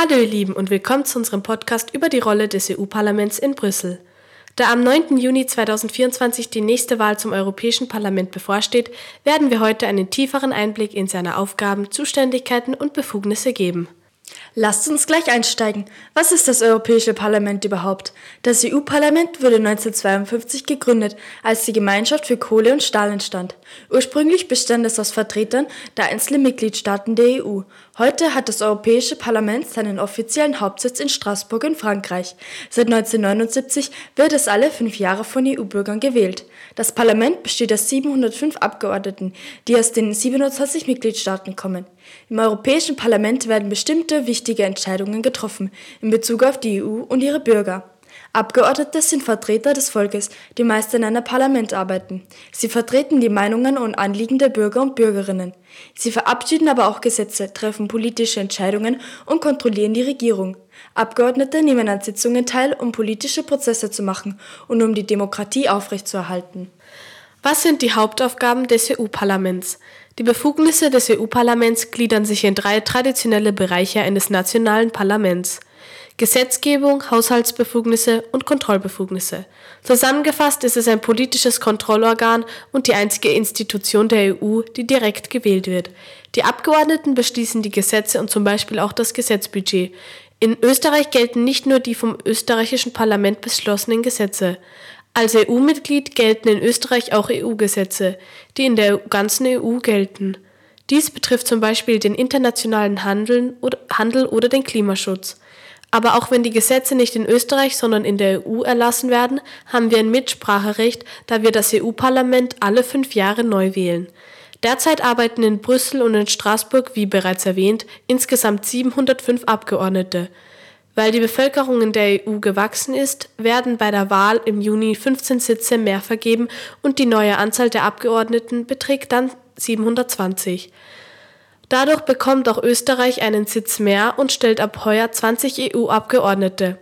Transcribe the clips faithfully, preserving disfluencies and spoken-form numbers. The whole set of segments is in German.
Hallo ihr Lieben und willkommen zu unserem Podcast über die Rolle des E U-Parlaments in Brüssel. Da am neunten Juni zweitausendvierundzwanzig die nächste Wahl zum Europäischen Parlament bevorsteht, werden wir heute einen tieferen Einblick in seine Aufgaben, Zuständigkeiten und Befugnisse geben. Lasst uns gleich einsteigen. Was ist das Europäische Parlament überhaupt? Das E U-Parlament wurde neunzehnhundertzweiundfünfzig gegründet, als die Gemeinschaft für Kohle und Stahl entstand. Ursprünglich bestand es aus Vertretern der einzelnen Mitgliedstaaten der E U. Heute hat das Europäische Parlament seinen offiziellen Hauptsitz in Straßburg in Frankreich. Seit neunzehnhundertneunundsiebzig wird es alle fünf Jahre von E U-Bürgern gewählt. Das Parlament besteht aus siebenhundertfünf Abgeordneten, die aus den siebenundzwanzig Mitgliedstaaten kommen. Im Europäischen Parlament werden bestimmte wichtige Entscheidungen getroffen in Bezug auf die E U und ihre Bürger. Abgeordnete sind Vertreter des Volkes, die meist in einem Parlament arbeiten. Sie vertreten die Meinungen und Anliegen der Bürger und Bürgerinnen. Sie verabschieden aber auch Gesetze, treffen politische Entscheidungen und kontrollieren die Regierung. Abgeordnete nehmen an Sitzungen teil, um politische Prozesse zu machen und um die Demokratie aufrechtzuerhalten. Was sind die Hauptaufgaben des E U-Parlaments? Die Befugnisse des E U-Parlaments gliedern sich in drei traditionelle Bereiche eines nationalen Parlaments: Gesetzgebung, Haushaltsbefugnisse und Kontrollbefugnisse. Zusammengefasst ist es ein politisches Kontrollorgan und die einzige Institution der E U, die direkt gewählt wird. Die Abgeordneten beschließen die Gesetze und zum Beispiel auch das Gesetzbudget. In Österreich gelten nicht nur die vom österreichischen Parlament beschlossenen Gesetze. Als E U-Mitglied gelten in Österreich auch E U-Gesetze, die in der ganzen E U gelten. Dies betrifft zum Beispiel den internationalen Handel oder den Klimaschutz. Aber auch wenn die Gesetze nicht in Österreich, sondern in der E U erlassen werden, haben wir ein Mitspracherecht, da wir das E U-Parlament alle fünf Jahre neu wählen. Derzeit arbeiten in Brüssel und in Straßburg, wie bereits erwähnt, insgesamt siebenhundertfünf Abgeordnete. Weil die Bevölkerung in der E U gewachsen ist, werden bei der Wahl im Juni fünfzehn Sitze mehr vergeben und die neue Anzahl der Abgeordneten beträgt dann siebenhundertzwanzig. Dadurch bekommt auch Österreich einen Sitz mehr und stellt ab heuer zwanzig E U-Abgeordnete.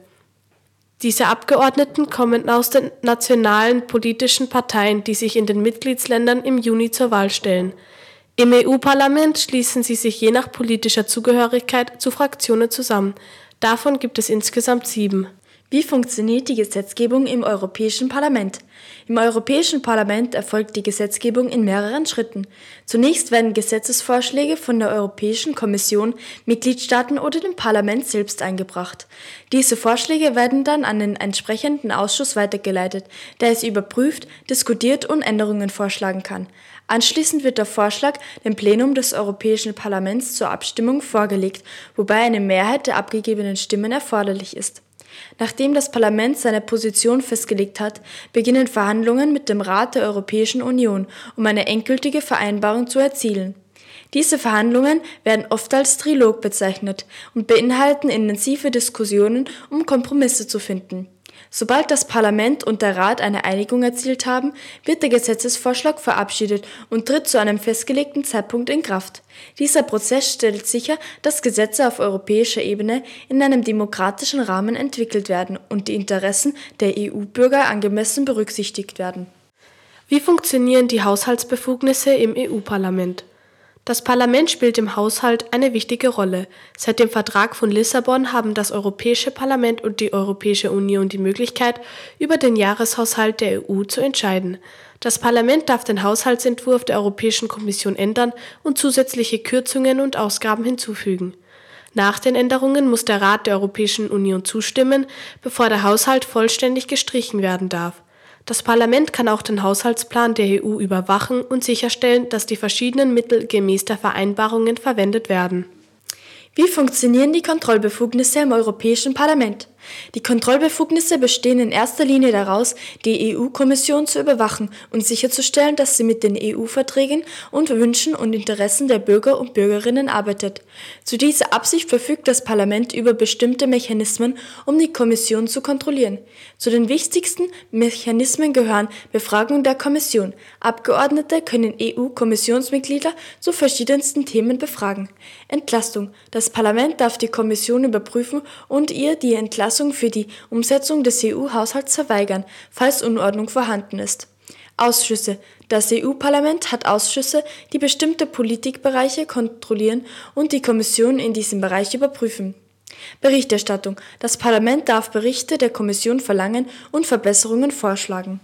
Diese Abgeordneten kommen aus den nationalen politischen Parteien, die sich in den Mitgliedsländern im Juni zur Wahl stellen. Im E U-Parlament schließen sie sich je nach politischer Zugehörigkeit zu Fraktionen zusammen. Davon gibt es insgesamt sieben. Wie funktioniert die Gesetzgebung im Europäischen Parlament? Im Europäischen Parlament erfolgt die Gesetzgebung in mehreren Schritten. Zunächst werden Gesetzesvorschläge von der Europäischen Kommission, Mitgliedstaaten oder dem Parlament selbst eingebracht. Diese Vorschläge werden dann an den entsprechenden Ausschuss weitergeleitet, der es überprüft, diskutiert und Änderungen vorschlagen kann. Anschließend wird der Vorschlag dem Plenum des Europäischen Parlaments zur Abstimmung vorgelegt, wobei eine Mehrheit der abgegebenen Stimmen erforderlich ist. Nachdem das Parlament seine Position festgelegt hat, beginnen Verhandlungen mit dem Rat der Europäischen Union, um eine endgültige Vereinbarung zu erzielen. Diese Verhandlungen werden oft als Trilog bezeichnet und beinhalten intensive Diskussionen, um Kompromisse zu finden. Sobald das Parlament und der Rat eine Einigung erzielt haben, wird der Gesetzesvorschlag verabschiedet und tritt zu einem festgelegten Zeitpunkt in Kraft. Dieser Prozess stellt sicher, dass Gesetze auf europäischer Ebene in einem demokratischen Rahmen entwickelt werden und die Interessen der E U-Bürger angemessen berücksichtigt werden. Wie funktionieren die Haushaltsbefugnisse im E U-Parlament? Das Parlament spielt im Haushalt eine wichtige Rolle. Seit dem Vertrag von Lissabon haben das Europäische Parlament und die Europäische Union die Möglichkeit, über den Jahreshaushalt der E U zu entscheiden. Das Parlament darf den Haushaltsentwurf der Europäischen Kommission ändern und zusätzliche Kürzungen und Ausgaben hinzufügen. Nach den Änderungen muss der Rat der Europäischen Union zustimmen, bevor der Haushalt vollständig gestrichen werden darf. Das Parlament kann auch den Haushaltsplan der E U überwachen und sicherstellen, dass die verschiedenen Mittel gemäß der Vereinbarungen verwendet werden. Wie funktionieren die Kontrollbefugnisse im Europäischen Parlament? Die Kontrollbefugnisse bestehen in erster Linie daraus, die E U-Kommission zu überwachen und sicherzustellen, dass sie mit den E U-Verträgen und Wünschen und Interessen der Bürger und Bürgerinnen arbeitet. Zu dieser Absicht verfügt das Parlament über bestimmte Mechanismen, um die Kommission zu kontrollieren. Zu den wichtigsten Mechanismen gehören Befragung der Kommission. Abgeordnete können E U-Kommissionsmitglieder zu verschiedensten Themen befragen. Entlastung. Das Parlament darf die Kommission überprüfen und ihr die Entlastung für die Umsetzung des E U-Haushalts verweigern, falls Unordnung vorhanden ist. Ausschüsse. Das E U-Parlament hat Ausschüsse, die bestimmte Politikbereiche kontrollieren und die Kommission in diesem Bereich überprüfen. Berichterstattung. Das Parlament darf Berichte der Kommission verlangen und Verbesserungen vorschlagen.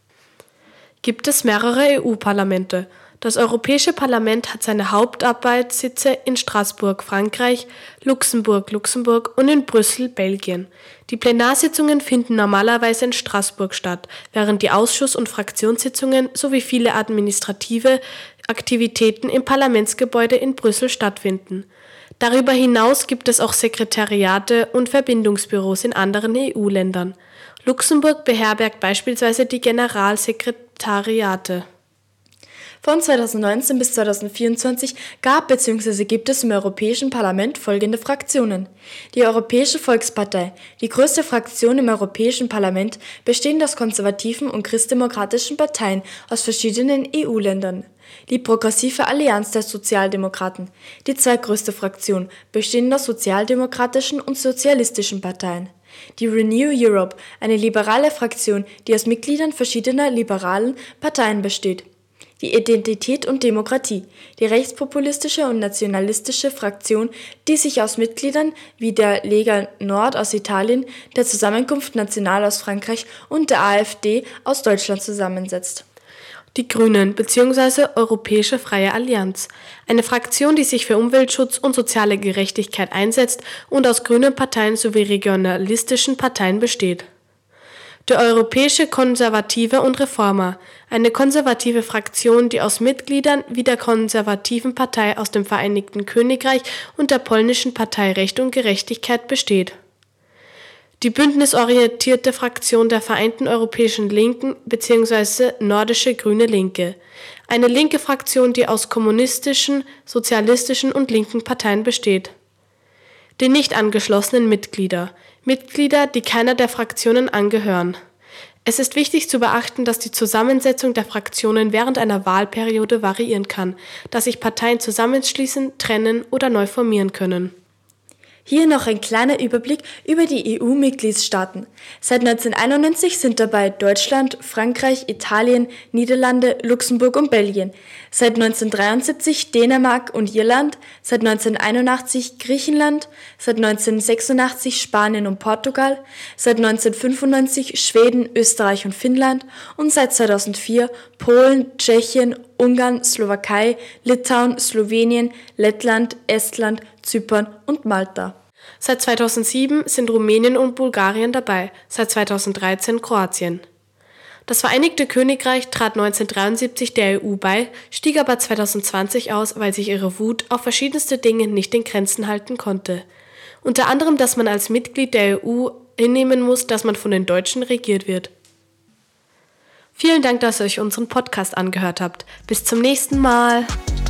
Gibt es mehrere E U-Parlamente? Das Europäische Parlament hat seine Hauptarbeitssitze in Straßburg, Frankreich, Luxemburg, Luxemburg und in Brüssel, Belgien. Die Plenarsitzungen finden normalerweise in Straßburg statt, während die Ausschuss- und Fraktionssitzungen sowie viele administrative Aktivitäten im Parlamentsgebäude in Brüssel stattfinden. Darüber hinaus gibt es auch Sekretariate und Verbindungsbüros in anderen E U-Ländern. Luxemburg beherbergt beispielsweise die Generalsekretariate. Von zweitausendneunzehn bis zweitausendvierundzwanzig gab bzw. gibt es im Europäischen Parlament folgende Fraktionen. Die Europäische Volkspartei, die größte Fraktion im Europäischen Parlament, bestehend aus konservativen und christdemokratischen Parteien aus verschiedenen E U-Ländern. Die Progressive Allianz der Sozialdemokraten, die zweitgrößte Fraktion, bestehend aus sozialdemokratischen und sozialistischen Parteien. Die Renew Europe, eine liberale Fraktion, die aus Mitgliedern verschiedener liberalen Parteien besteht. Die Identität und Demokratie, die rechtspopulistische und nationalistische Fraktion, die sich aus Mitgliedern wie der Lega Nord aus Italien, der Zusammenkunft National aus Frankreich und der AfD aus Deutschland zusammensetzt. Die Grünen bzw. Europäische Freie Allianz, eine Fraktion, die sich für Umweltschutz und soziale Gerechtigkeit einsetzt und aus grünen Parteien sowie regionalistischen Parteien besteht. Der Europäische Konservative und Reformer, eine konservative Fraktion, die aus Mitgliedern wie der konservativen Partei aus dem Vereinigten Königreich und der polnischen Partei Recht und Gerechtigkeit besteht. Die bündnisorientierte Fraktion der Vereinten Europäischen Linken bzw. Nordische Grüne Linke, eine linke Fraktion, die aus kommunistischen, sozialistischen und linken Parteien besteht. Die nicht angeschlossenen Mitglieder, Mitglieder, die keiner der Fraktionen angehören. Es ist wichtig zu beachten, dass die Zusammensetzung der Fraktionen während einer Wahlperiode variieren kann, da sich Parteien zusammenschließen, trennen oder neu formieren können. Hier noch ein kleiner Überblick über die E U-Mitgliedstaaten. Seit neunzehnhunderteinundneunzig sind dabei Deutschland, Frankreich, Italien, Niederlande, Luxemburg und Belgien. Seit neunzehnhundertdreiundsiebzig Dänemark und Irland, seit neunzehnhunderteinundachtzig Griechenland, seit neunzehnhundertsechsundachtzig Spanien und Portugal, seit neunzehnhundertfünfundneunzig Schweden, Österreich und Finnland und seit zweitausendvier Polen, Tschechien, Ungarn, Slowakei, Litauen, Slowenien, Lettland, Estland, Zypern und Malta. Seit zweitausendsieben sind Rumänien und Bulgarien dabei, seit zweitausenddreizehn Kroatien. Das Vereinigte Königreich trat neunzehnhundertdreiundsiebzig der E U bei, stieg aber zweitausendzwanzig aus, weil sich ihre Wut auf verschiedenste Dinge nicht in Grenzen halten konnte. Unter anderem, dass man als Mitglied der E U hinnehmen muss, dass man von den Deutschen regiert wird. Vielen Dank, dass ihr euch unseren Podcast angehört habt. Bis zum nächsten Mal.